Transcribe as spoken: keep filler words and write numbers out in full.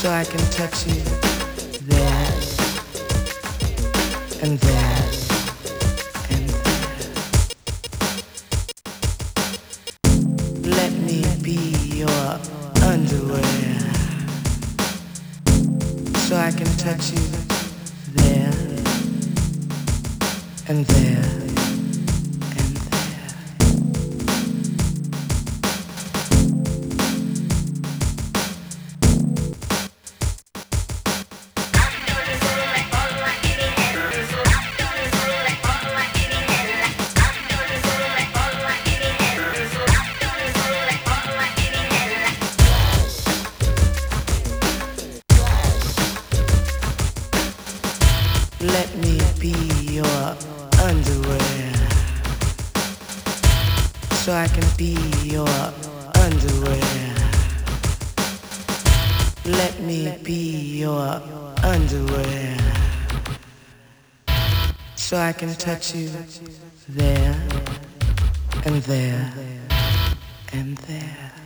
so I can touch you there and there and there. Let me be your underwear so I can touch you there and there. Let me be your underwear so I can be your underwear. Let me be your underwear so I can touch you there and there and there.